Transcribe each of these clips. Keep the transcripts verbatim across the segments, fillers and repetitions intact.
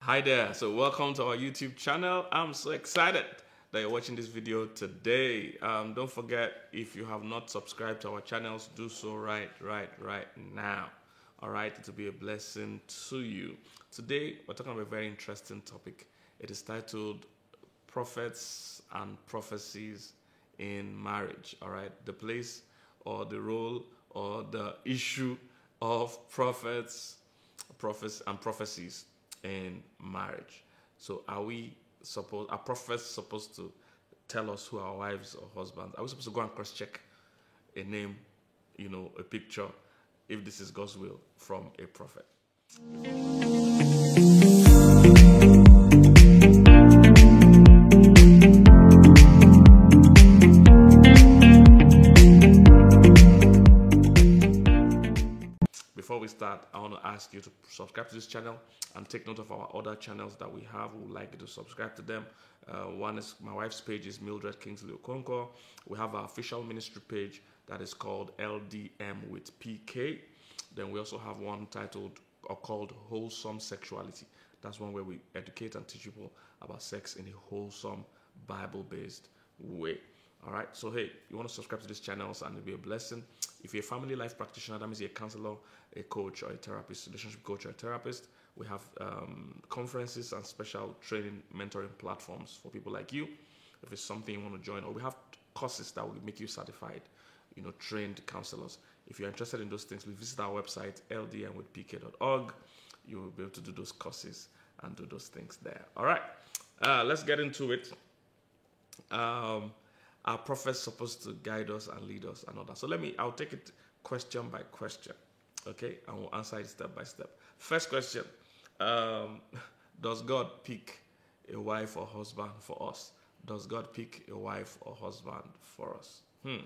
Hi there, so welcome to our YouTube channel. I'm so excited that you're watching this video today. Um, don't forget, if you have not subscribed to our channels, do so right, right, right now. All right, it will be a blessing to you. Today, we're talking about a very interesting topic. It is titled Prophets and Prophecies in Marriage. All right, the place or the role or the issue of prophets, prophets and prophecies in marriage. So are we supposed, are prophets supposed to tell us who our wives or husbands? Are we supposed to go and cross-check a name, you know, a picture, if this is God's will from a prophet? Before we start, I want to ask you to subscribe to this channel and take note of our other channels that we have. We would like you to subscribe to them. Uh, one is my wife's page is Mildred Kingsley Okonkwo. We have our official ministry page that is called L D M with P K. Then we also have one titled or called Wholesome Sexuality. That's one where we educate and teach people about sex in a wholesome, Bible-based way. All right, so hey, you want to subscribe to these channels and it'll be a blessing. If you're a family life practitioner, that means you're a counselor, a coach, or a therapist, relationship coach, or a therapist. We have um, conferences and special training, mentoring platforms for people like you. If it's something you want to join, or we have courses that will make you certified, you know, trained counselors. If you're interested in those things, we visit our website, L D M with P K dot org. You will be able to do those courses and do those things there. All right, uh, let's get into it. Um, Are prophets supposed to guide us and lead us and all that? So let me, I'll take it question by question, okay? And we'll answer it step by step. First question, um, does God pick a wife or husband for us? Does God pick a wife or husband for us? Hmm.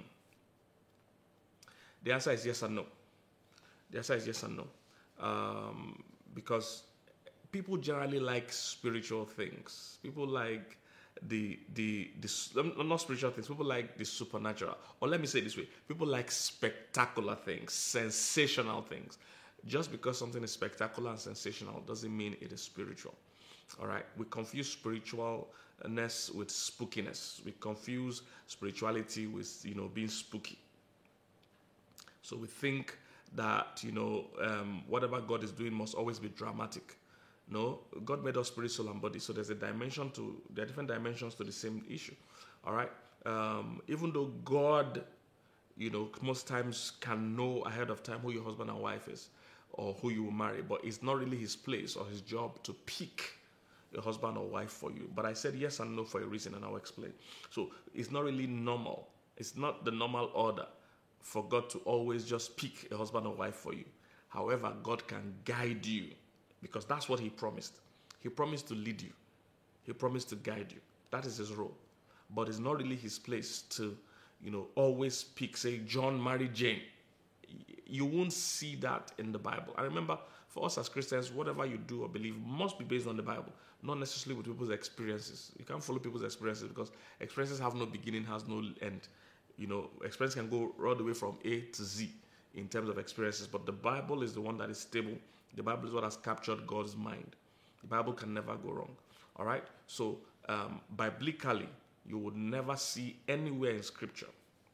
The answer is yes and no. The answer is yes and no. Um, because people generally like spiritual things. People like the the the not spiritual things. People like the supernatural, or let me say it this way: people like spectacular things, sensational things. Just because something is spectacular and sensational doesn't mean it is spiritual. All right, we confuse spiritualness with spookiness. We confuse spirituality with, you know, being spooky. So we think that, you know, um, whatever God is doing must always be dramatic. No, God made us spirit, soul, and body. So there's a dimension to, there are different dimensions to the same issue. All right. Um, even though God, you know, most times can know ahead of time who your husband and wife is or who you will marry, but it's not really his place or his job to pick a husband or wife for you. But I said yes and no for a reason, and I'll explain. So it's not really normal. It's not the normal order for God to always just pick a husband or wife for you. However, God can guide you, because that's what he promised. He promised to lead you. He promised to guide you. That is his role. But it's not really his place to, you know, always pick, say, John married Jane. You won't see that in the Bible. I remember, for us as Christians, whatever you do or believe must be based on the Bible, not necessarily with people's experiences. You can't follow people's experiences because experiences have no beginning, has no end. You know, experience can go all the way from A to Z in terms of experiences, but the Bible is the one that is stable. The Bible is what has captured God's mind. The Bible can never go wrong. All right? So, um, biblically, you would never see anywhere in Scripture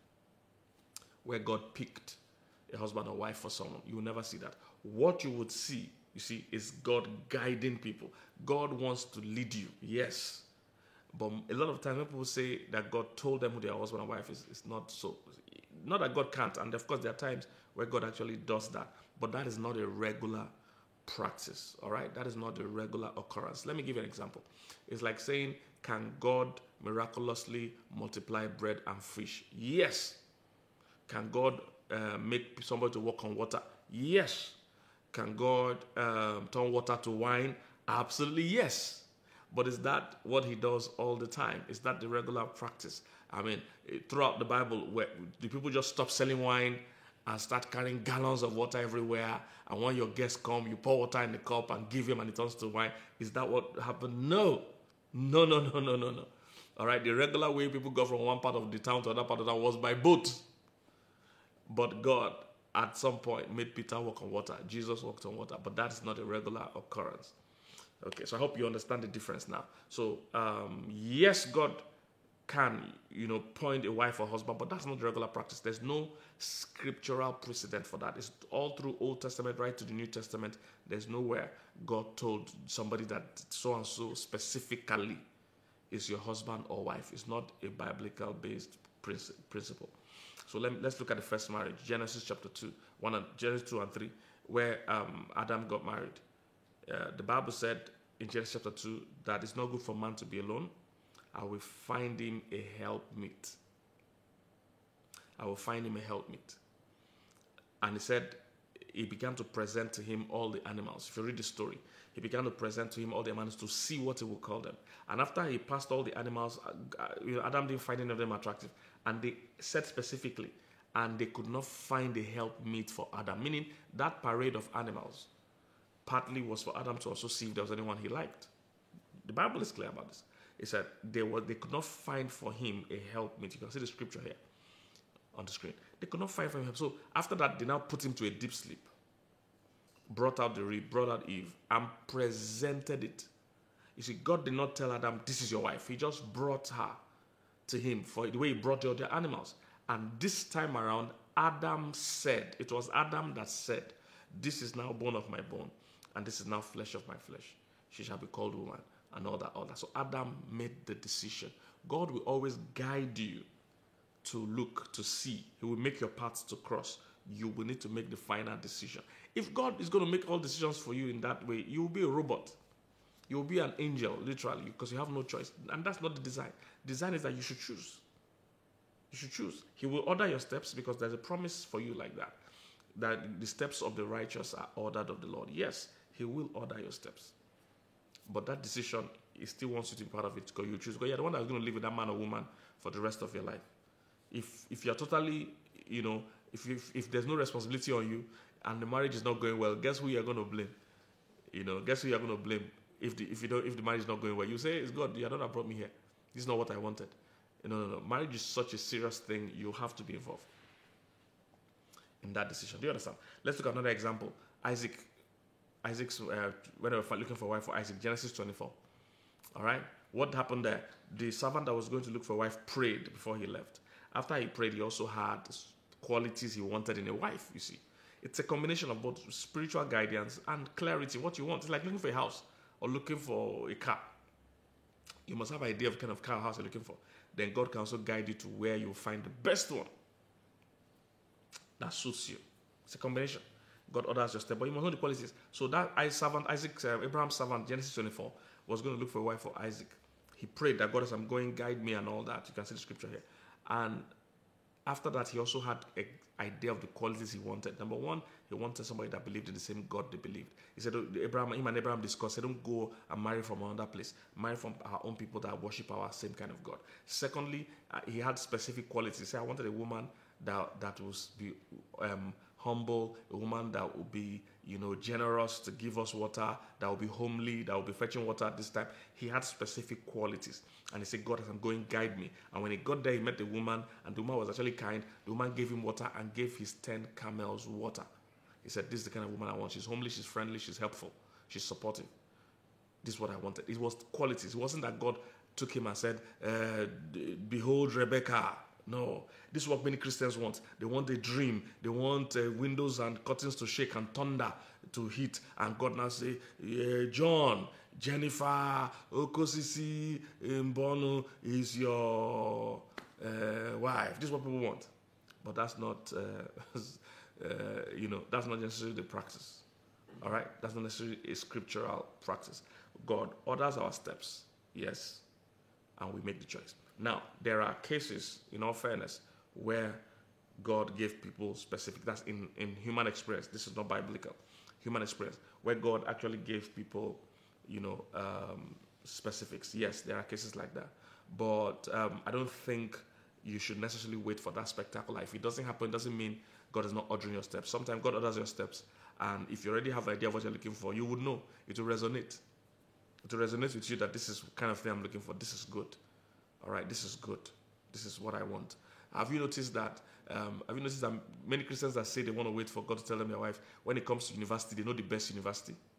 where God picked a husband or wife for someone. You will never see that. What you would see, you see, is God guiding people. God wants to lead you, yes. But a lot of times when people say that God told them who their husband and wife is, it's not so. Not that God can't, and of course there are times where God actually does that, but that is not a regular practice. All right, that is not a regular occurrence. Let me give you an example. It's like saying, can God miraculously multiply bread and fish? Yes. Can God uh, make somebody to walk on water? Yes. Can God um, turn water to wine? Absolutely yes. But is that what he does all the time? Is that the regular practice? I mean, throughout the Bible, where do people just stop selling wine and start carrying gallons of water everywhere? And when your guests come, you pour water in the cup and give him and it turns to wine. Is that what happened? No. No, no, no, no, no, no. All right, the regular way people go from one part of the town to another part of the town was by boat. But God, at some point, made Peter walk on water. Jesus walked on water. But that is not a regular occurrence. Okay, so I hope you understand the difference now. So, um, yes, God can, you know, point a wife or husband, but that's not the regular practice. There's no scriptural precedent for that. It's all through Old Testament right to the New Testament. There's nowhere God told somebody that so and so specifically is your husband or wife. It's not a biblical based principle. So let, let's look at the first marriage, Genesis chapter two, one and Genesis two and three, where um, Adam got married. Uh, the Bible said in Genesis chapter two that it's not good for man to be alone. I will find him a helpmeet. I will find him a helpmeet. And he said he began to present to him all the animals. If you read the story, he began to present to him all the animals to see what he would call them. And after he passed all the animals, uh, you know, Adam didn't find any of them attractive. And they said specifically, and they could not find a helpmeet for Adam. Meaning that parade of animals partly was for Adam to also see if there was anyone he liked. The Bible is clear about this. It said they were they could not find for him a helpmeet. You can see the scripture here on the screen. They could not find for him. So after that, they now put him to a deep sleep. Brought out the rib, brought out Eve, and presented it. You see, God did not tell Adam, this is your wife. He just brought her to him for the way he brought the other animals. And this time around, Adam said, it was Adam that said, this is now bone of my bone, and this is now flesh of my flesh. She shall be called woman, and all that, all that. So Adam made the decision. God will always guide you to look, to see. He will make your paths to cross. You will need to make the final decision. If God is going to make all decisions for you in that way, you will be a robot. You will be an angel, literally, because you have no choice. And that's not the design. Design is that you should choose. You should choose. He will order your steps because there's a promise for you like that. That the steps of the righteous are ordered of the Lord. Yes, he will order your steps. But that decision, he still wants you to be part of it because you choose. Because you're the one that's going to live with that man or woman for the rest of your life. If if you're totally, you know, if, if if there's no responsibility on you and the marriage is not going well, guess who you're going to blame? You know, guess who you're going to blame if the if you don't if the marriage is not going well? You say it's God. You're not that brought me here. This is not what I wanted. No, no, no. Marriage is such a serious thing. You have to be involved in that decision. Do you understand? Let's look at another example. Isaac. Isaac's uh, when they were looking for a wife for Isaac, Genesis twenty-four. All right. What happened there? The servant that was going to look for a wife prayed before he left. After he prayed, he also had qualities he wanted in a wife, you see. It's a combination of both spiritual guidance and clarity, what you want. It's like looking for a house or looking for a car. You must have an idea of the kind of car or house you're looking for. Then God can also guide you to where you'll find the best one that suits you. It's a combination. God orders your step, but you must know the qualities. So that servant, Isaac, uh, Abraham's servant, Genesis twenty-four, was going to look for a wife for Isaac. He prayed that God, as I'm going, guide me and all that. You can see the scripture here. And after that, he also had an idea of the qualities he wanted. Number one, he wanted somebody that believed in the same God they believed. He said, Abraham, him and Abraham discussed, don't go and marry from another place. Marry from our own people that worship our same kind of God. Secondly, uh, he had specific qualities. He said, I wanted a woman that, that will be um, humble, a woman that will be, you know, generous to give us water, that will be homely, that will be fetching water at this time. He had specific qualities. And he said, God, as I'm going, guide me. And when he got there, he met the woman, and the woman was actually kind. The woman gave him water and gave his ten camels water. He said, this is the kind of woman I want. She's homely, she's friendly, she's helpful, she's supportive. This is what I wanted. It was qualities. It wasn't that God took him and said, uh, behold Rebecca. No, this is what many Christians want. They want a dream. They want uh, windows and curtains to shake and thunder to hit. And God now say, yeah, John, Jennifer, Okosisi, Mbono is your uh, wife. This is what people want. But that's not, uh, uh, you know, that's not necessarily the practice. All right? That's not necessarily a scriptural practice. God orders our steps, yes, and we make the choice. Now, there are cases, in all fairness, where God gave people specific, that's in, in human experience. This is not biblical. Human experience, where God actually gave people, you know, um, specifics. Yes, there are cases like that. But um, I don't think you should necessarily wait for that spectacular. If it doesn't happen, it doesn't mean God is not ordering your steps. Sometimes God orders your steps. And if you already have an idea of what you're looking for, you would know. It will resonate. It will resonate with you that this is the kind of thing I'm looking for. This is good. All right, this is good. This is what I want. Have you noticed that? Um, have you noticed that many Christians that say they want to wait for God to tell them their wife, when it comes to university, they know the best university.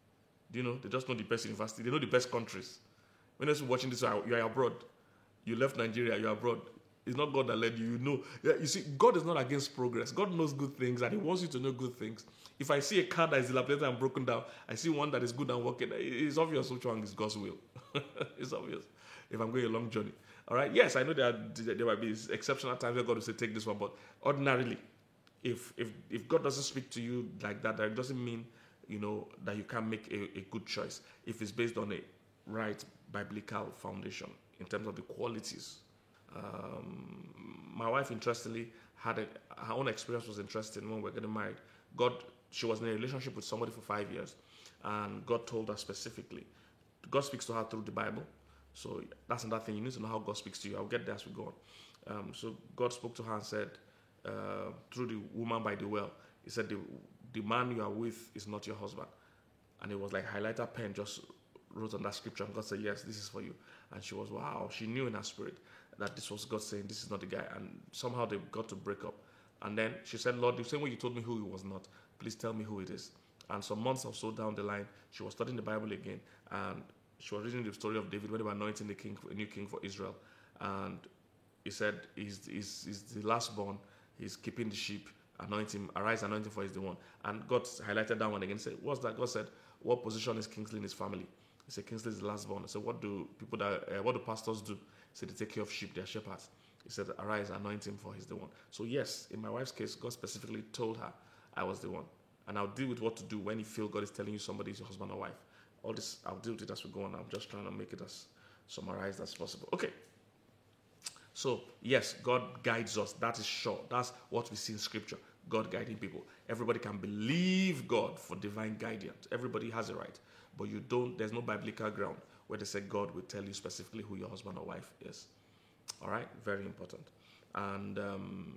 Do you know? They just know the best university. They know the best countries. When you're watching this, you are you are abroad. You left Nigeria, you're abroad. It's not God that led you. You know. Yeah, you see, God is not against progress. God knows good things and He wants you to know good things. If I see a car that is dilapidated and broken down, I see one that is good and working, it's obvious which one is God's will. It's obvious. If I'm going a long journey. All right? Yes, I know there, are, there might be exceptional times where God will say, take this one, but ordinarily, if if if God doesn't speak to you like that, that doesn't mean, you know, that you can't make a, a good choice if it's based on a right biblical foundation in terms of the qualities. Um, my wife, interestingly, had a, her own experience was interesting when we were getting married. God, she was in a relationship with somebody for five years, and God told her specifically. God speaks to her through the Bible, so that's another thing. You need to know how God speaks to you. I'll get there as we go on. Um, so God spoke to her and said, uh, through the woman by the well, He said, the, the man you are with is not your husband. And it was like highlighter pen just wrote on that scripture, and God said, yes, this is for you. And she was, wow, she knew in her spirit that this was God saying, this is not the guy. And somehow they got to break up. And then she said, Lord, the same way you told me who he was not, please tell me who it is. And some months or so down the line, she was studying the Bible again, and she was reading the story of David when they were anointing the king, a new king for Israel. And he said, he's, he's, he's the last born, he's keeping the sheep, anoint him, arise, anoint him, for he's the one. And God highlighted that one again, said, what's that? God said, what position is Kingsley in his family? He said, Kingsley is the last born. I said, what do people that, uh, what do pastors do? He said, they take care of sheep, they're shepherds. He said, arise, anoint him, for he's the one. So yes, in my wife's case, God specifically told her I was the one. And I'll deal with what to do when you feel God is telling you somebody is your husband or wife. All this, I'll deal with it as we go on. I'm just trying to make it as summarized as possible. Okay. So, yes, God guides us. That is sure. That's what we see in Scripture. God guiding people. Everybody can believe God for divine guidance. Everybody has a right. But you don't, there's no biblical ground where they say God will tell you specifically who your husband or wife is. All right? Very important. And um,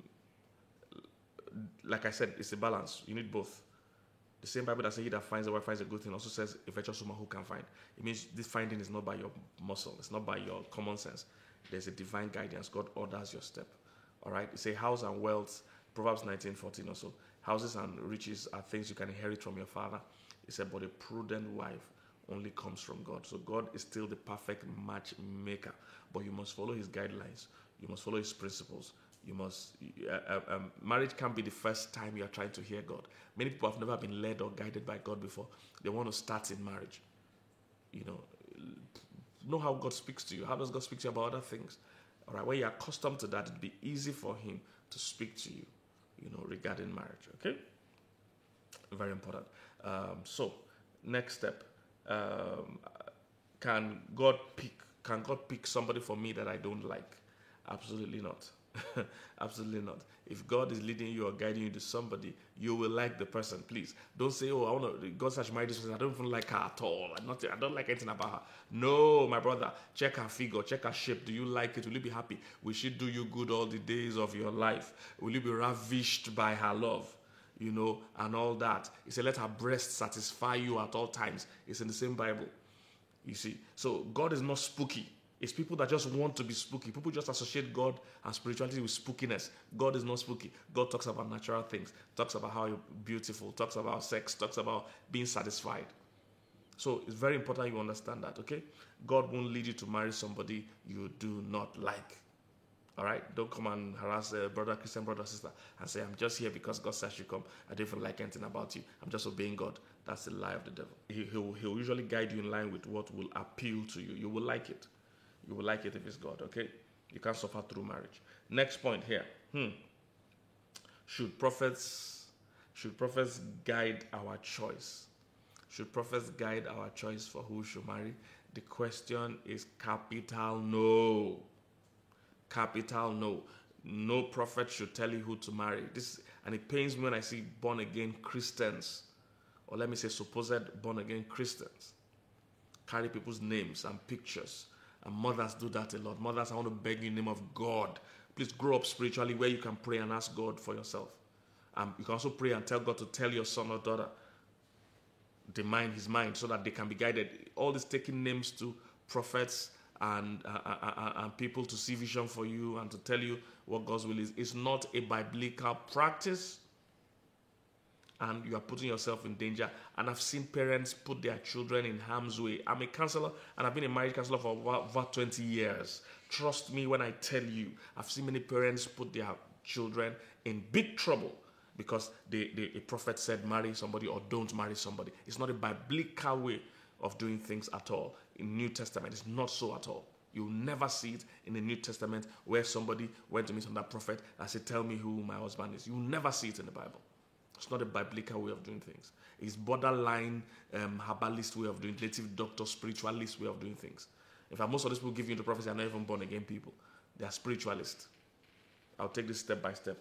like I said, it's a balance. You need both. The same Bible that says he that finds a wife finds a good thing also says a virtuous woman who can find. It means this finding is not by your muscle. It's not by your common sense. There's a divine guidance. God orders your step. All right? It's a house and wealth. Proverbs nineteen fourteen also. Houses and riches are things you can inherit from your father. He said, but a prudent wife only comes from God. So God is still the perfect matchmaker. But you must follow his guidelines. You must follow his principles. You must, uh, um, marriage can't be the first time you are trying to hear God. Many people have never been led or guided by God before. They want to start in marriage. You know, know how God speaks to you. How does God speak to you about other things? All right, when you're accustomed to that, it'd be easy for him to speak to you, you know, regarding marriage. Okay? Very important. Um, so, next step. Um, can God pick, can God pick somebody for me that I don't like? Absolutely not. Absolutely not. If God is leading you or guiding you to somebody, you will like the person. Please don't say, "Oh, I want to." God says, "Marry this person." I don't even like her at all. I'm not. I don't like anything about her. No, my brother. Check her figure. Check her shape. Do you like it? Will you be happy? Will she do you good all the days of your life? Will you be ravished by her love? You know, and all that. He said, "Let her breast satisfy you at all times." It's in the same Bible. You see, so God is not spooky. It's people that just want to be spooky. People just associate God and spirituality with spookiness. God is not spooky. God talks about natural things, talks about how you're beautiful, talks about sex, talks about being satisfied. So it's very important you understand that, okay? God won't lead you to marry somebody you do not like. All right? Don't come and harass a brother, Christian brother, sister, and say, I'm just here because God says you come. I don't even like anything about you. I'm just obeying God. That's the lie of the devil. He, he'll, he'll usually guide you in line with what will appeal to you. You will like it. You will like it if it's God, okay? You can't suffer through marriage. Next point here. Hmm. Should prophets, should prophets guide our choice? Should prophets guide our choice for who should marry? The question is capital no. Capital no. No prophet should tell you who to marry. This, and it pains me when I see born-again Christians, or let me say supposed born-again Christians, carry people's names and pictures. And mothers do that a lot. Mothers, I want to beg you in the name of God, please grow up spiritually where you can pray and ask God for yourself. Um, you can also pray and tell God to tell your son or daughter the mind, his mind, so that they can be guided. All this taking names to prophets and uh, uh, uh, and people to see vision for you and to tell you what God's will is, is not a biblical practice. and you are putting yourself in danger. And I've seen parents put their children in harm's way. I'm a counselor, and I've been a marriage counselor for over twenty years. Trust me when I tell you, I've seen many parents put their children in big trouble because they, they, a prophet said marry somebody or don't marry somebody. It's not a biblical way of doing things at all. In New Testament, it's not so at all. You'll never see it in the New Testament where somebody went to meet some that prophet and said, tell me who my husband is. You'll never see it in the Bible. It's not a biblical way of doing things. It's borderline um, herbalist way of doing, native doctor, spiritualist way of doing things. In fact, most of these people giving you the prophecy are not even born again people. They are spiritualists. I'll take this step by step.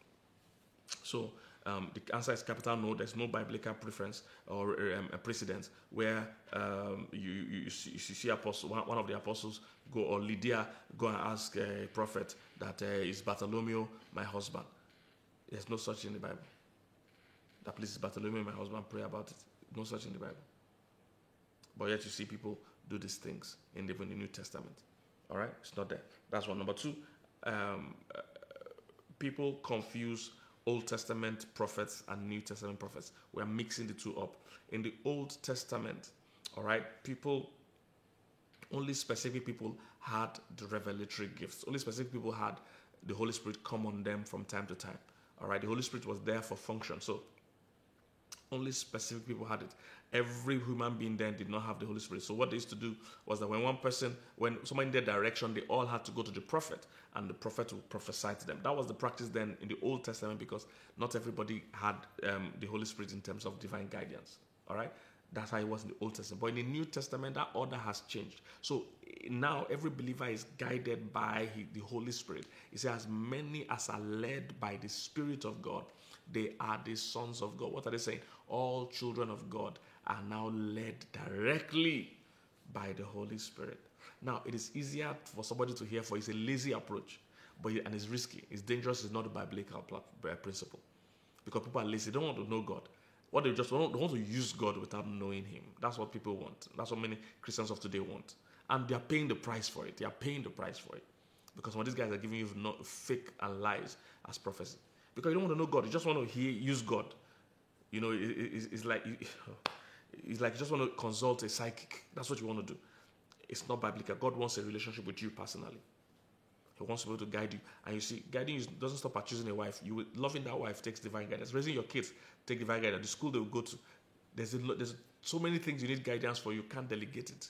So um, the answer is capital no. There's no biblical preference or um, a precedent where um, you, you, you, see, you see apostle, one, one of the apostles go, or Lydia go and ask a prophet that uh, is Bartholomew my husband. There's no such in the Bible. That please is Bartholomew my husband, pray about it. No such in the Bible. But yet you see people do these things in the, in the New Testament. All right? It's not there. That's one. Number two, um, uh, people confuse Old Testament prophets and New Testament prophets. We're mixing the two up. In the Old Testament, all right, people, only specific people had the revelatory gifts. Only specific people had the Holy Spirit come on them from time to time. All right, the Holy Spirit was there for function. So only specific people had it. Every human being then did not have the Holy Spirit. So what they used to do was that when one person, when someone in their direction, they all had to go to the prophet, and the prophet would prophesy to them. That was the practice then in the Old Testament, because not everybody had um, the Holy Spirit in terms of divine guidance. All right? That's how it was in the Old Testament. But in the New Testament, that order has changed. So now every believer is guided by the Holy Spirit. It says, as many as are led by the Spirit of God, they are the sons of God. What are they saying? All children of God are now led directly by the Holy Spirit. Now, it is easier for somebody to hear, for it's a lazy approach, but and it's risky. It's dangerous. It's not a biblical principle, because people are lazy. They don't want to know God. What they just want, they want to use God without knowing Him. That's what people want. That's what many Christians of today want, and they are paying the price for it. They are paying the price for it, because when these guys are giving you not fake and lies as prophecy, because you don't want to know God. You just want to hear use God. You know, it, it, it's like it's like you just want to consult a psychic. That's what you want to do. It's not biblical. God wants a relationship with you personally. He wants to be able to guide you. And you see, guiding you doesn't stop at choosing a wife. You loving that wife takes divine guidance. Raising your kids take divine guidance. The school they will go to, there's a, there's so many things you need guidance for. You can't delegate it.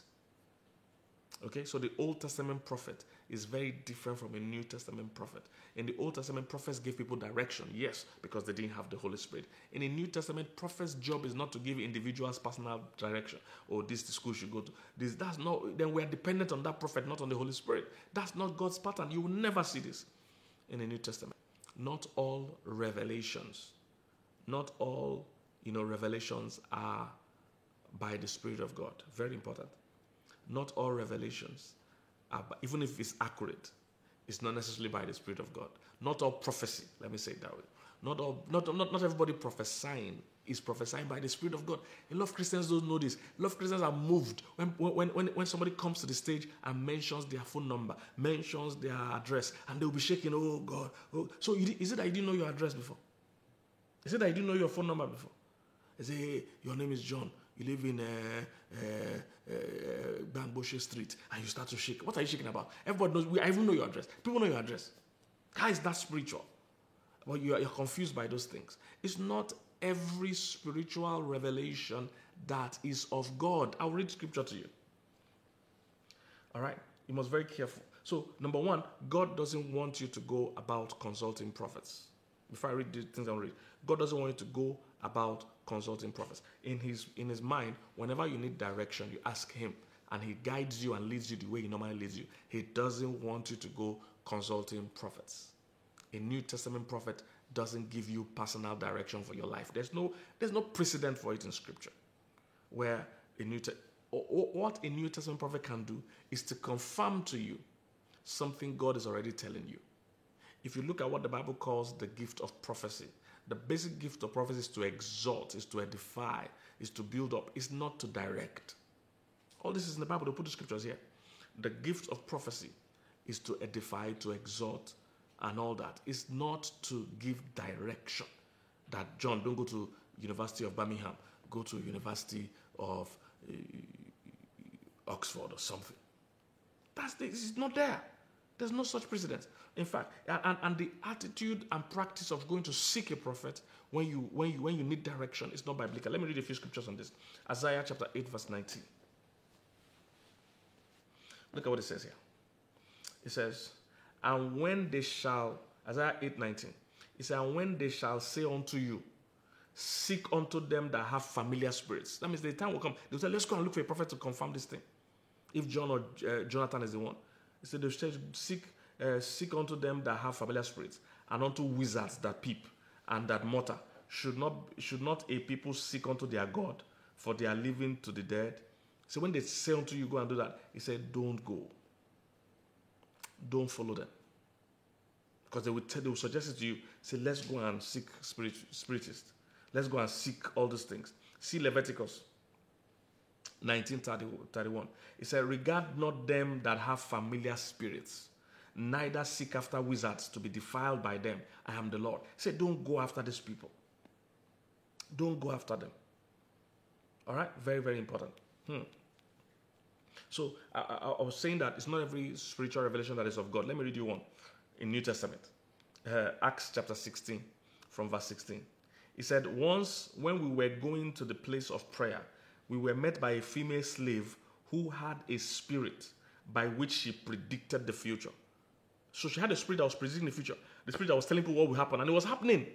Okay, so the Old Testament prophet is very different from a New Testament prophet. In the Old Testament, prophets gave people direction, yes, because they didn't have the Holy Spirit. In the New Testament, prophet's job is not to give individuals personal direction. Oh, this is the school you should go to. This, that's not. Then we are dependent on that prophet, not on the Holy Spirit. That's not God's pattern. You will never see this in the New Testament. Not all revelations, not all you know revelations are by the Spirit of God. Very important. Not all revelations, are, even if it's accurate, it's not necessarily by the Spirit of God. Not all prophecy, let me say it that way. Not all, not, not, not everybody prophesying is prophesying by the Spirit of God. A lot of Christians don't know this. A lot of Christians are moved when, when, when, when somebody comes to the stage and mentions their phone number, mentions their address, and they'll be shaking, oh God. Oh. So is it that you didn't know your address before? Is it that you didn't know your phone number before? They say, hey, your name is John. You live in uh, uh, uh, Bamboshe Street, and you start to shake. What are you shaking about? Everybody knows. We, I even know your address. People know your address. How is that spiritual? Well, you are, you're confused by those things. It's not every spiritual revelation that is of God. I'll read scripture to you. All right? You must be very careful. So, number one, God doesn't want you to go about consulting prophets. Before I read the things I'll read, God doesn't want you to go about consulting prophets. In his in his mind, whenever you need direction, you ask him, and he guides you and leads you the way he normally leads you. He doesn't want you to go consulting prophets. A New Testament prophet doesn't give you personal direction for your life. There's no there's no precedent for it in Scripture, where a New Te- or, or what a New Testament prophet can do is to confirm to you something God is already telling you. If you look at what the Bible calls the gift of prophecy, the basic gift of prophecy is to exhort, is to edify, is to build up, is not to direct. All this is in the Bible. They put the scriptures here. The gift of prophecy is to edify, to exhort, and all that. It's not to give direction. That John, don't go to University of Birmingham, go to University of uh, Oxford or something. That's the, it's not there. There's no such precedent. In fact, and, and the attitude and practice of going to seek a prophet when you when you when you need direction is not biblical. Let me read a few scriptures on this. Isaiah chapter eight, verse nineteen. Look at what it says here. It says, and when they shall, Isaiah eight, nineteen, it says, and when they shall say unto you, seek unto them that have familiar spirits. That means the time will come. They'll say, let's go and look for a prophet to confirm this thing. If John or uh, Jonathan is the one. He said, they'll say, seek, uh, seek unto them that have familiar spirits, and unto wizards that peep, and that mutter. Should not, should not a people seek unto their God, for they are living to the dead? So when they say unto you, go and do that, he said, don't go. Don't follow them. Because they will, tell, they will suggest it to you, say, let's go and seek spirit, spiritists. Let's go and seek all these things. See Leviticus nineteen thirty-one. It said, regard not them that have familiar spirits, neither seek after wizards to be defiled by them. I am the Lord. He said, don't go after these people. Don't go after them. All right? Very, very important. Hmm. So I, I, I was saying that it's not every spiritual revelation that is of God. Let me read you one in New Testament. Uh, Acts chapter sixteen from verse sixteen. He said, once when we were going to the place of prayer, we were met by a female slave who had a spirit by which she predicted the future. So she had a spirit that was predicting the future. The spirit that was telling people what will happen, and it was happening.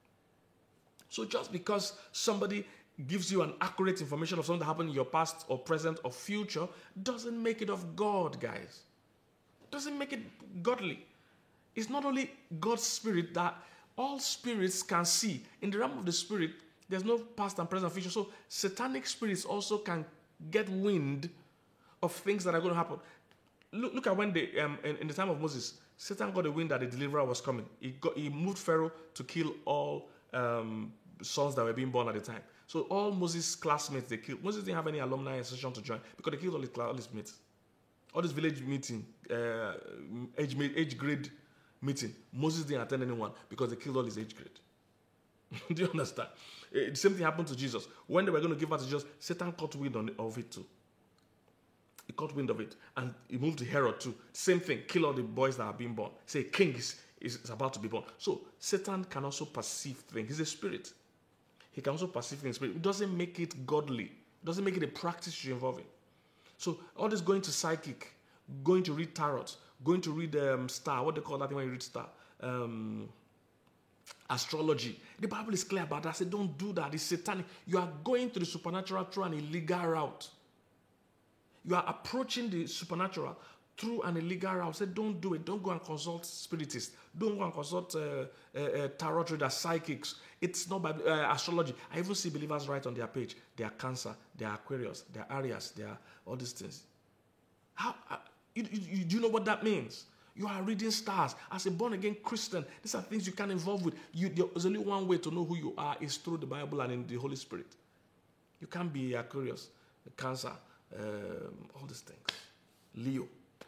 So just because somebody gives you an accurate information of something that happened in your past or present or future doesn't make it of God, guys. Doesn't make it godly. It's not only God's spirit that all spirits can see. In the realm of the spirit, there's no past and present future. So satanic spirits also can get wind of things that are going to happen. Look, look at when they, um, in, in the time of Moses, Satan got a wind that the deliverer was coming. He, got, he moved Pharaoh to kill all um, sons that were being born at the time. So all Moses' classmates, they killed. Moses didn't have any alumni association to join because they killed all his, all his mates. All this village meeting, uh, age, age grade meeting, Moses didn't attend anyone because they killed all his age grade. Do you understand? The same thing happened to Jesus. When they were going to give out to Jesus, Satan caught wind on, of it too. He caught wind of it. And he moved to Herod too. Same thing. Kill all the boys that are being born. Say, king is, is about to be born. So Satan can also perceive things. He's a spirit. He can also perceive things. But it doesn't make it godly. It doesn't make it a practice you're involved in. So all this going to psychic, going to read tarot, going to read um, star, what they call that thing when you read star? Um, astrology. The Bible is clear about that. I said, don't do that. It's satanic. You are going to the supernatural through an illegal route. You are approaching the supernatural through an illegal route. I said, don't do it. Don't go and consult spiritists. Don't go and consult uh, uh, uh, tarot readers, psychics. It's not Bible, uh, astrology. I even see believers write on their page, they are Cancer, they are Aquarius, they are Aries, they are all these things. How? Uh, you, you, do you know what that means? You are reading stars. As a born-again Christian, these are things you can involve with. You, there's only one way to know who you are is through the Bible and in the Holy Spirit. You can't be Aquarius, Cancer, um, all these things. Leo.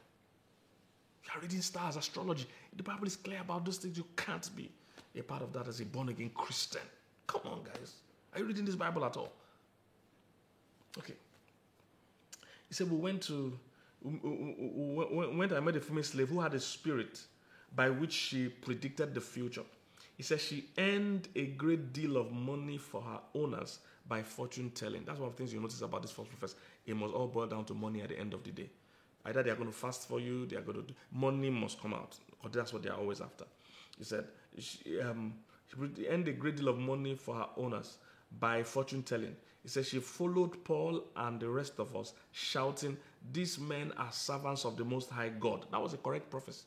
You are reading stars, astrology. The Bible is clear about those things. You can't be a part of that as a born-again Christian. Come on, guys. Are you reading this Bible at all? Okay. He said we went to... When I met a female slave who had a spirit by which she predicted the future. He said she earned a great deal of money for her owners by fortune telling. That's one of the things you notice about this false prophets. It must all boil down to money at the end of the day. Either they are going to fast for you, they are going to do, money must come out, because that's what they are always after. He said she, um, she earned a great deal of money for her owners by fortune telling. He said she followed Paul and the rest of us, shouting, "These men are servants of the Most High God." That was a correct prophecy.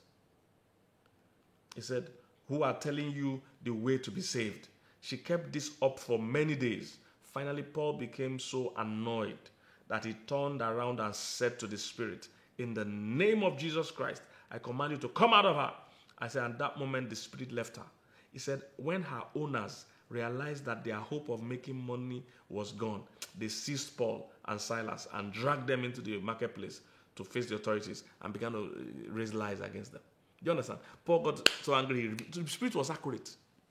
He said, "Who are telling you the way to be saved." She kept this up for many days. Finally, Paul became so annoyed that he turned around and said to the spirit, "In the name of Jesus Christ, I command you to come out of her." I said, at that moment, the spirit left her. He said, when her owners realized that their hope of making money was gone, they seized Paul and Silas and dragged them into the marketplace to face the authorities and began to raise lies against them. Do you understand? Paul got so angry. The spirit was accurate.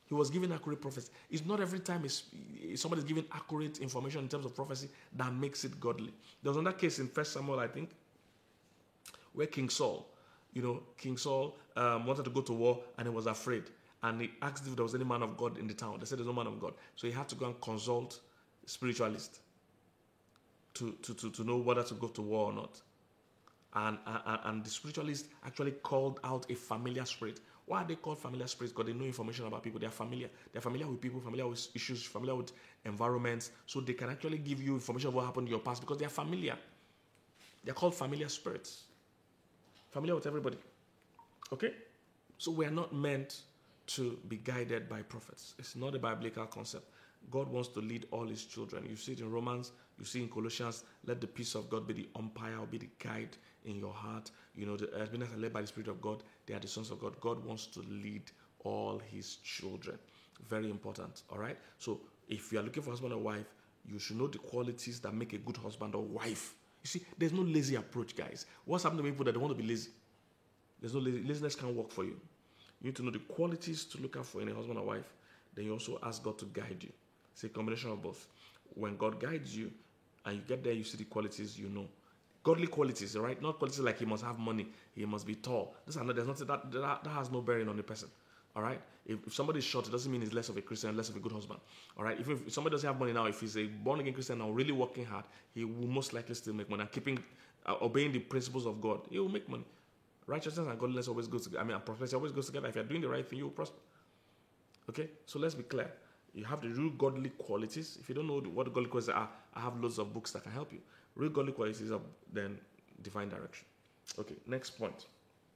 He was giving accurate prophecy. It's not every time it's, somebody's giving accurate information in terms of prophecy that makes it godly. There was another case in First Samuel, I think, where King Saul, you know, King Saul um, wanted to go to war and he was afraid. And he asked if there was any man of God in the town. They said there's no man of God. So he had to go and consult a spiritualist to, to, to, to know whether to go to war or not. And, and, and the spiritualist actually called out a familiar spirit. Why are they called familiar spirits? Because they know information about people. They are familiar. They are familiar with people, familiar with issues, familiar with environments. So they can actually give you information of what happened in your past because they are familiar. They are called familiar spirits. Familiar with everybody. Okay? So we are not meant to be guided by prophets. It's not a biblical concept. God wants to lead all his children. You see it in Romans, you see in Colossians, let the peace of God be the umpire or be the guide in your heart. You know, the earthliness are led by the Spirit of God. They are the sons of God. God wants to lead all his children. Very important, all right? So if you are looking for a husband or wife, you should know the qualities that make a good husband or wife. You see, there's no lazy approach, guys. What's happening to people that don't want to be lazy? There's no lazy. Laziness can't work for you. You need to know the qualities to look out for in a husband or wife. Then you also ask God to guide you. It's a combination of both. When God guides you and you get there, you see the qualities you know. Godly qualities, right? Not qualities like he must have money, he must be tall. This and that, there's nothing that, that that has no bearing on the person. All right? If, if somebody is short, it doesn't mean he's less of a Christian, less of a good husband. All right? If, if somebody doesn't have money now, if he's a born-again Christian now, really working hard, he will most likely still make money. And keeping, uh, obeying the principles of God, he will make money. Righteousness and godliness always goes together. I mean, prosperity always goes together. If you're doing the right thing, you will prosper. Okay? So let's be clear. You have the real godly qualities. If you don't know what the godly qualities are, I have loads of books that can help you. Real godly qualities are then divine direction. Okay, next point.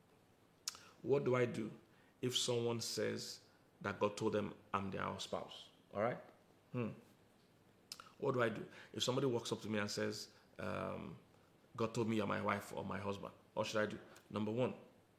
What do I do if someone says that God told them I'm their spouse? All right? Hmm. What do I do? If somebody walks up to me and says, um, God told me you're my wife or my husband, what should I do? Number one,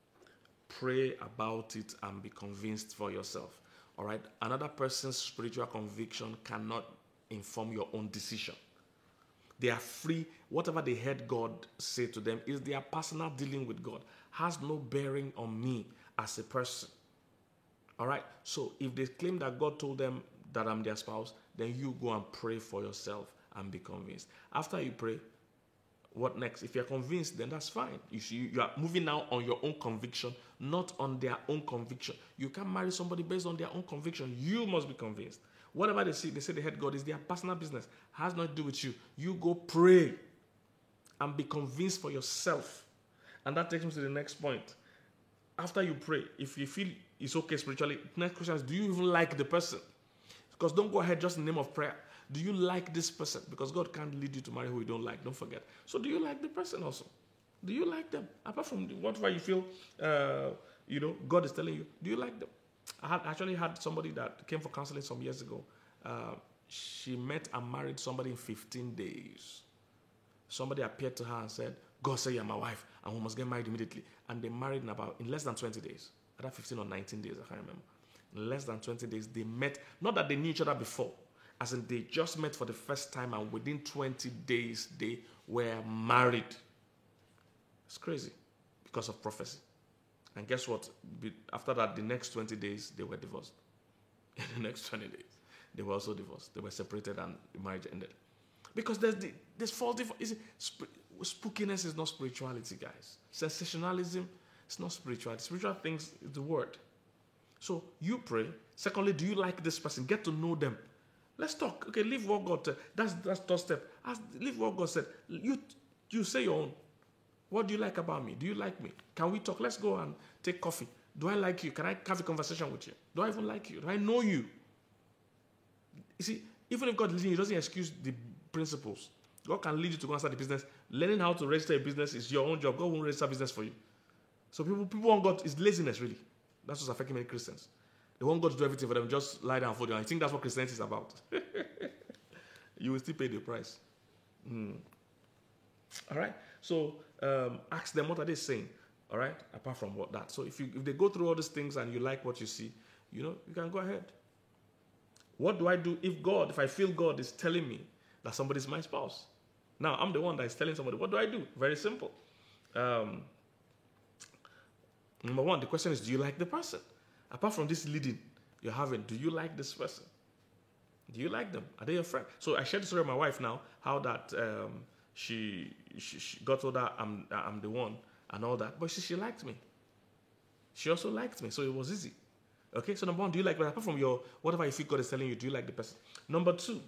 pray about it and be convinced for yourself. All right? Another person's spiritual conviction cannot inform your own decision. They are free. Whatever they heard God say to them is their personal dealing with God. Has no bearing on me as a person. All right? So if they claim that God told them that I'm their spouse, then you go and pray for yourself and be convinced. After you pray, what next? If you're convinced, then that's fine. You see, you are moving now on your own conviction, not on their own conviction. You can't marry somebody based on their own conviction. You must be convinced. Whatever they say, they say they head God is their personal business. Has nothing to do with you. You go pray and be convinced for yourself. And that takes me to the next point. After you pray, if you feel it's okay spiritually, next question is, do you even like the person? Because don't go ahead just in the name of prayer. Do you like this person? Because God can't lead you to marry who you don't like. Don't forget. So do you like the person also? Do you like them? Apart from whatever you feel, uh, you know, God is telling you, do you like them? I had actually had somebody that came for counseling some years ago. Uh, she met and married somebody in fifteen days. Somebody appeared to her and said, God said you're my wife and we must get married immediately. And they married in about, in less than twenty days. Either fifteen or nineteen days, I can't remember. In less than twenty days, they met. Not that they knew each other before. As in, they just met for the first time and within twenty days, they were married. It's crazy because of prophecy. And guess what? After that, the next twenty days, they were divorced. In the next twenty days, they were also divorced. They were separated and the marriage ended. Because there's the, there's faulty. Is it, spookiness is not spirituality, guys. Sensationalism is not spirituality. Spiritual things is the word. So you pray. Secondly, do you like this person? Get to know them. Let's talk. Okay, leave what God said. That's that's third step. Ask, leave what God said. You you say your own. What do you like about me? Do you like me? Can we talk? Let's go and take coffee. Do I like you? Can I have a conversation with you? Do I even like you? Do I know you? You see, even if God leads you, He doesn't excuse the principles. God can lead you to go and start the business. Learning how to register a business is your own job. God won't register business for you. So people, people want God, it's laziness, really. That's what's affecting many Christians. They want God to do everything for them, just lie down for them. I think that's what Christianity is about. You will still pay the price. Mm. All right? So um, ask them, what are they saying? All right? Apart from what that. So if you if they go through all these things and you like what you see, you know, you can go ahead. What do I do if God, if I feel God is telling me that somebody is my spouse? Now, I'm the one that is telling somebody. What do I do? Very simple. Um, number one, the question is, do you like the person? Apart from this leading, you're having, do you like this person? Do you like them? Are they your friend? So I shared the story with my wife now, how that um, she, she she got told that I'm I'm the one and all that, but she she liked me. She also liked me, so it was easy. Okay, so number one, do you like, but apart from your whatever you feel God is telling you, do you like the person? Number two,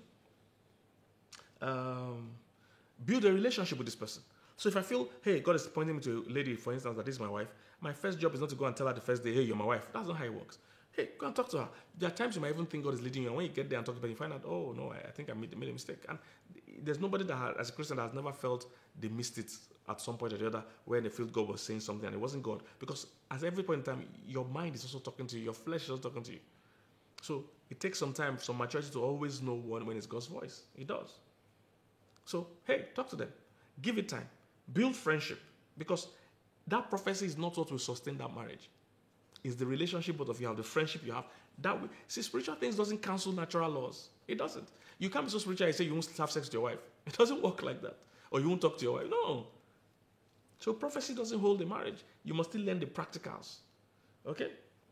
um, build a relationship with this person. So if I feel, hey, God is pointing me to a lady, for instance, that this is my wife, my first job is not to go and tell her the first day, hey, you're my wife. That's not how it works. Hey, go and talk to her. There are times you might even think God is leading you, and when you get there and talk to her, you find out, oh, no, I think I made, made a mistake. And there's nobody that, has, as a Christian, that has never felt they missed it at some point or the other, where they felt God was saying something and it wasn't God. Because at every point in time, your mind is also talking to you, your flesh is also talking to you. So it takes some time, some maturity to always know when, when it's God's voice. It does. So, hey, talk to them. Give it time. Build friendship. Because that prophecy is not what will sustain that marriage. It's the relationship both of you have, the friendship you have. That way, see, spiritual things doesn't cancel natural laws. It doesn't. You can't be so spiritual and say you won't have sex with your wife. It doesn't work like that. Or you won't talk to your wife. No. So prophecy doesn't hold a marriage. You must still learn the practicals. Okay?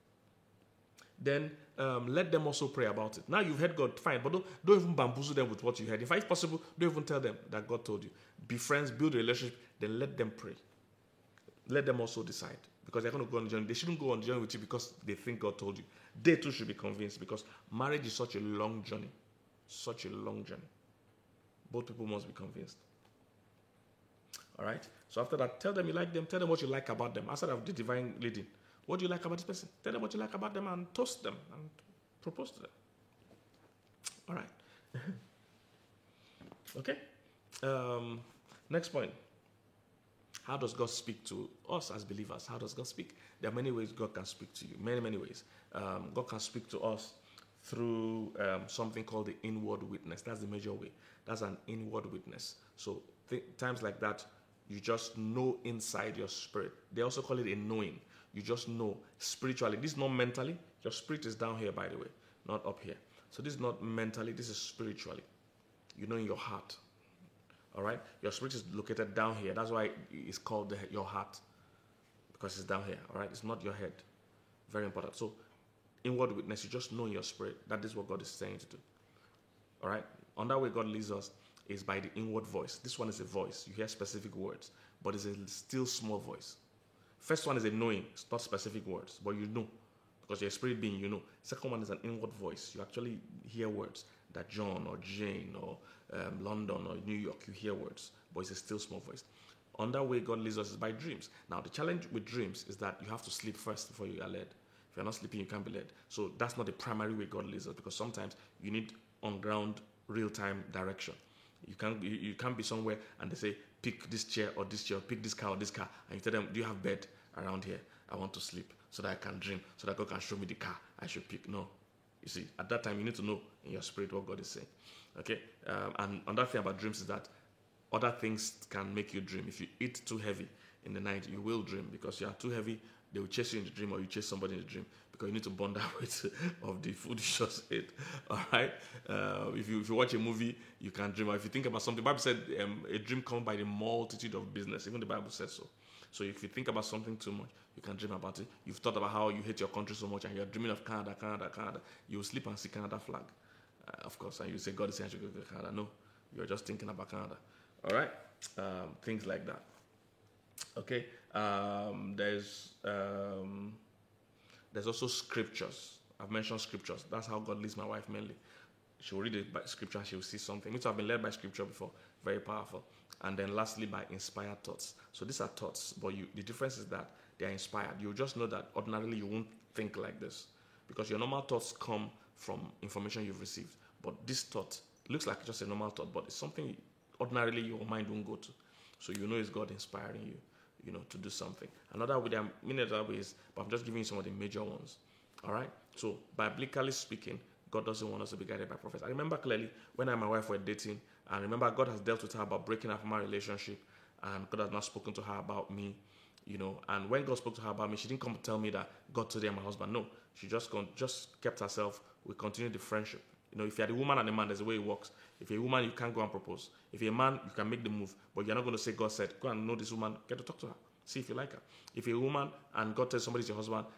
Then um, let them also pray about it. Now you've heard God, fine, but don't, don't even bamboozle them with what you heard. If it's possible, don't even tell them that God told you. Be friends, build a relationship, then let them pray. Let them also decide. Because they're going to go on the journey. They shouldn't go on the journey with you because they think God told you. They too should be convinced, because marriage is such a long journey. Such a long journey. Both people must be convinced. All right? So after that, tell them you like them. Tell them what you like about them. Outside of the divine leading, what do you like about this person? Tell them what you like about them and toast them and propose to them. All right. Okay? Um, next point. How does God speak to us as believers? How does God speak? There are many ways God can speak to you. Many, many ways. Um, God can speak to us through um, something called the inward witness. That's the major way. That's an inward witness. So th- times like that, you just know inside your spirit. They also call it a knowing. You just know spiritually. This is not mentally. Your spirit is down here, by the way, not up here. So this is not mentally. This is spiritually. You know in your heart. All right? Your spirit is located down here. That's why it's called the, your heart, because it's down here. All right? It's not your head. Very important. So inward witness, you just know in your spirit that this is what God is saying to do. All right? On that way God leads us is by the inward voice. This one is a voice. You hear specific words, but it's a still small voice. First one is a knowing. It's not specific words, but you know. Because you're a spirit being, you know. Second one is an inward voice. You actually hear words that John or Jane or um, London or New York, you hear words, but it's a still small voice. On that way God leads us is by dreams. Now the challenge with dreams is that you have to sleep first before you are led. If you're not sleeping, you can't be led. So that's not the primary way God leads us, because sometimes you need on-ground, real-time direction. You can't, you, you can't be somewhere and they say, pick this chair or this chair, or pick this car or this car, and you tell them, do you have bed around here? I want to sleep so that I can dream, so that God can show me the car I should pick. No. You see, at that time, you need to know in your spirit what God is saying. Okay? Um, and another thing about dreams is that other things can make you dream. If you eat too heavy in the night, you will dream, because you are too heavy. They will chase you in the dream, or you chase somebody in the dream, because you need to burn that weight of the food you just ate. All right? Uh, if you if you watch a movie, you can dream. Or if you think about something, the Bible said um, a dream comes by the multitude of business. Even the Bible says so. So if you think about something too much, you can dream about it. You've thought about how you hate your country so much, and you're dreaming of Canada, Canada, Canada. You will sleep and see Canada flag, uh, of course, and you say, God is saying I should go to Canada. No, you're just thinking about Canada. All right? Um, things like that. Okay? Um, there's um, there's also scriptures. I've mentioned scriptures. That's how God leads my wife mainly. She'll read it by scripture and she'll see something. Me too, I've been led by scripture before. Very powerful. And then lastly, by inspired thoughts. So these are thoughts, but you, the difference is that they are inspired. You just know that ordinarily you won't think like this, because your normal thoughts come from information you've received. But this thought looks like just a normal thought, but it's something ordinarily your mind won't go to. So you know it's God inspiring you, you know, to do something. Another way, there are many other ways, but I'm just giving you some of the major ones. All right? So biblically speaking, God doesn't want us to be guided by prophets. I remember clearly when I and my wife were dating, and remember God has dealt with her about breaking up my relationship, and God has not spoken to her about me, you know. And when God spoke to her about me, she didn't come to tell me that God told her my husband. No, she just con- just kept herself. We continued the friendship. You know, if you're the woman and the man, there's a way it works. If you're a woman, you can't go and propose. If you're a man, you can make the move, but you're not going to say God said. Go and know this woman, get to talk to her, see if you like her. If you're a woman and God tells somebody it's your husband,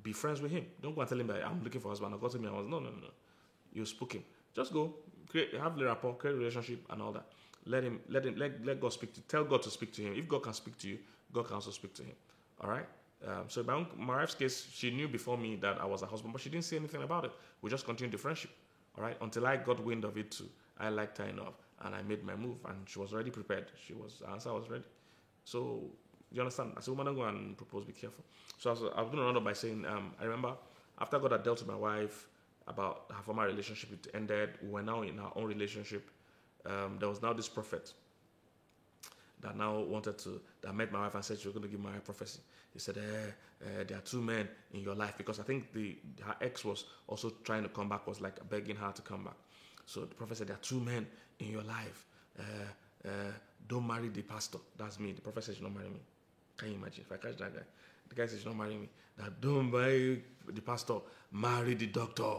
be friends with him. Don't go and tell him that I'm looking for a husband. I got him. I was no, no, no, no. You spoke him. Just go, create, have the rapport, create a relationship, and all that. Let him, let him, let, let God speak to. Tell God to speak to him. If God can speak to you, God can also speak to him. All right. Um, so my, own, my wife's case, she knew before me that I was a husband, but she didn't say anything about it. We just continued the friendship. All right. Until I got wind of it too. I liked her enough, and I made my move, and she was already prepared. She was, the answer was ready. So you understand? As a woman, don't go and propose. Be careful. So I was, I was going to round up by saying, um, I remember after God had dealt with my wife about her former relationship, it ended. We were now in our own relationship. Um, there was now this prophet that now wanted to, that met my wife and said she was going to give my wife prophecy. He said, eh, eh, there are two men in your life, because I think the her ex was also trying to come back, was like begging her to come back. So the prophet said, there are two men in your life. Uh, uh, don't marry the pastor. That's me. The prophet said, you don't marry me. Can you imagine if I catch that guy? The guy says, you don't marry me. That don't marry the pastor, marry the doctor.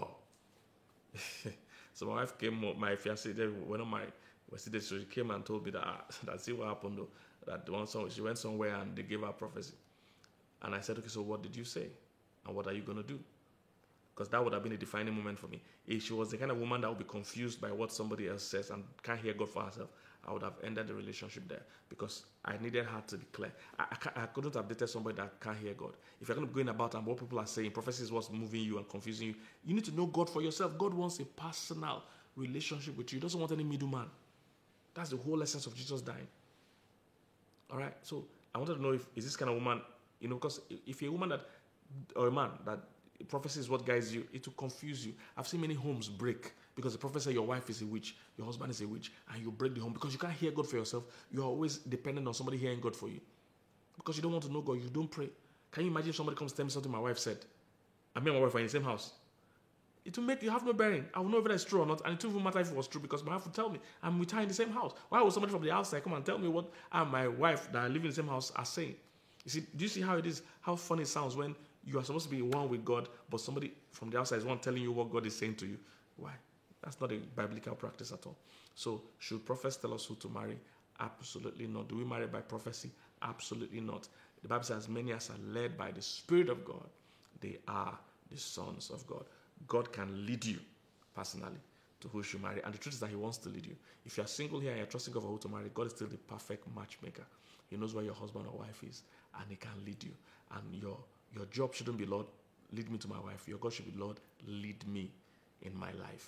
So my wife came, my fiancé, we're not married. We're still there. So she came and told me that, that's what happened though. That the one song, she went somewhere and they gave her prophecy. And I said, okay, so what did you say? And what are you going to do? Because that would have been a defining moment for me. If she was the kind of woman that would be confused by what somebody else says and can't hear God for herself, I would have ended the relationship there, because I needed her to declare. I, I, I couldn't have dated somebody that can't hear God. If you're going to be going about and what people are saying, prophecy is what's moving you and confusing you, you need to know God for yourself. God wants a personal relationship with you. He doesn't want any middleman. That's the whole essence of Jesus dying. All right? So I wanted to know if is this kind of woman, you know, because if you're a woman that, or a man that prophecy is what guides you, it will confuse you. I've seen many homes break because the prophet said your wife is a witch, your husband is a witch, and you break the home because you can't hear God for yourself. You're always dependent on somebody hearing God for you. Because you don't want to know God, you don't pray. Can you imagine if somebody comes to tell me something my wife said, and me and my wife are in the same house? It will make you have no bearing. I will know if that's true or not, and it won't matter if it was true, because my wife will tell me I'm with her in the same house. Why would somebody from the outside come and tell me what I and my wife that live in the same house are saying? You see, do you see how it is, how funny it sounds when you are supposed to be one with God, but somebody from the outside is one telling you what God is saying to you? Why? That's not a biblical practice at all. So, should prophets tell us who to marry? Absolutely not. Do we marry by prophecy? Absolutely not. The Bible says, as many as are led by the Spirit of God, they are the sons of God. God can lead you personally to who you should marry. And the truth is that He wants to lead you. If you are single here and you're trusting God for who to marry, God is still the perfect matchmaker. He knows where your husband or wife is, and He can lead you. And your Your job shouldn't be, Lord, lead me to my wife. Your God should be, Lord, lead me in my life.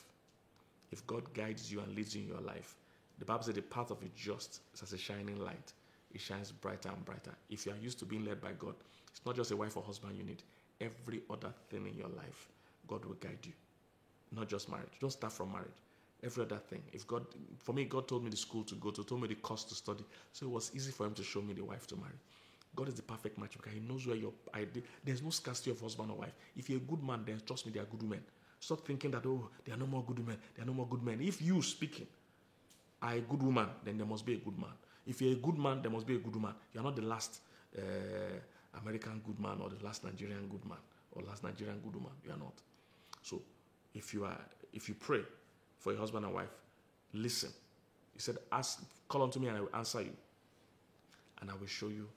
If God guides you and leads you in your life, the Bible says the path of the just is as a shining light. It shines brighter and brighter. If you are used to being led by God, it's not just a wife or husband you need. Every other thing in your life, God will guide you. Not just marriage. Don't start from marriage. Every other thing. If God, for me, God told me the school to go to, told me the course to study. So it was easy for Him to show me the wife to marry. God is the perfect matchmaker. He knows where your idea. There's no scarcity of husband or wife. If you're a good man, then trust me, they are good women. Stop thinking that, oh, there are no more good women. There are no more good men. If you speaking are a good woman, then there must be a good man. If you're a good man, there must be a good woman. You're not the last uh, American good man or the last Nigerian good man or last Nigerian good woman. You are not. So if you are, if you pray for your husband and wife, listen. He said, ask, call unto me and I will answer you. And I will show you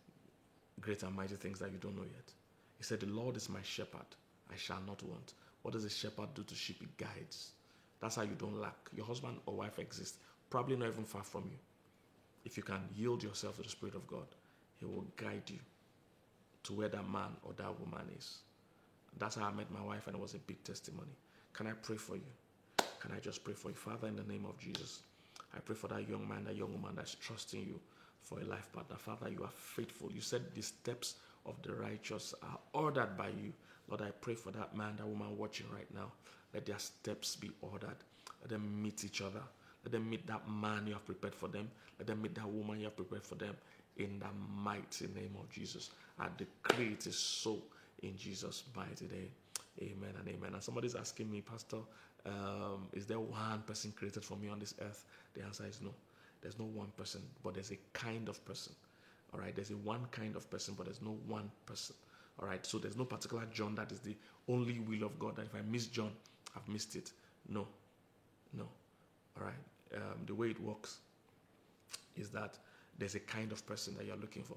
great and mighty things that you don't know yet. He said, the Lord is my shepherd. I shall not want. What does a shepherd do to sheep? He guides. That's how you don't lack. Your husband or wife exists, probably not even far from you. If you can yield yourself to the Spirit of God, He will guide you to where that man or that woman is. That's how I met my wife, and it was a big testimony. Can I pray for you? Can I just pray for you? Father, in the name of Jesus, I pray for that young man, that young woman that's trusting you for a life partner. Father, you are faithful. You said the steps of the righteous are ordered by you. Lord, I pray for that man, that woman watching right now. Let their steps be ordered. Let them meet each other. Let them meet that man you have prepared for them. Let them meet that woman you have prepared for them. In the mighty name of Jesus, I decree it is so in Jesus' mighty name. Amen and amen. And somebody's asking me, Pastor, um, is there one person created for me on this earth? The answer is no. There's no one person, but there's a kind of person. All right, there's a one kind of person, but there's no one person. All right, so there's no particular John that is the only will of God. That if I miss John, I've missed it. No, no. All right, um, the way it works is that there's a kind of person that you're looking for.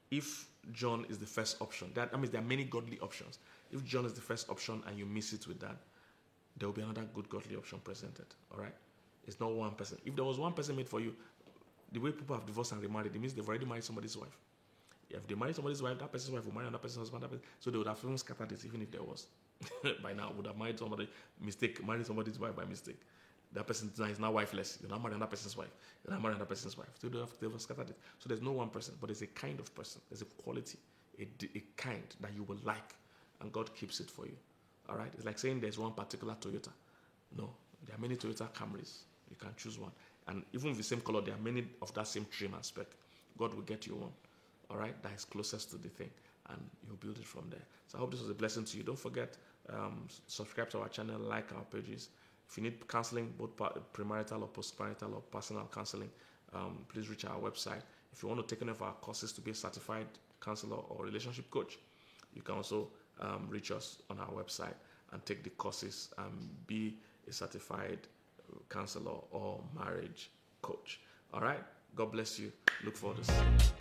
if John is the first option, that, that means there are many godly options. If John is the first option and you miss it with that, there will be another good godly option presented. All right? It's not one person. If there was one person made for you, the way people have divorced and remarried, it means they've already married somebody's wife. If they marry somebody's wife, that person's wife will marry another person's husband. That person, so they would have even scattered it, even if there was. By now, would have married somebody mistake, married somebody's wife by mistake. That person is now wifeless. You're not marrying another person's wife. You're not marrying another person's wife. So they have, they have scattered it. So there's no one person, but there's a kind of person. There's a quality, a, a kind that you will like, and God keeps it for you. All right? It's like saying there's one particular Toyota. No, there are many Toyota Camrys. You can choose one. And even with the same color, there are many of that same trim and spec. God will get you one. All right? That is closest to the thing. And you'll build it from there. So I hope this was a blessing to you. Don't forget, um, subscribe to our channel, like our pages. If you need counseling, both premarital or postmarital or personal counseling, um, please reach our website. If you want to take any of our courses to be a certified counselor or relationship coach, you can also um, reach us on our website and take the courses and be a certified counselor or marriage coach. All right? God bless you. Look forward to seeing you.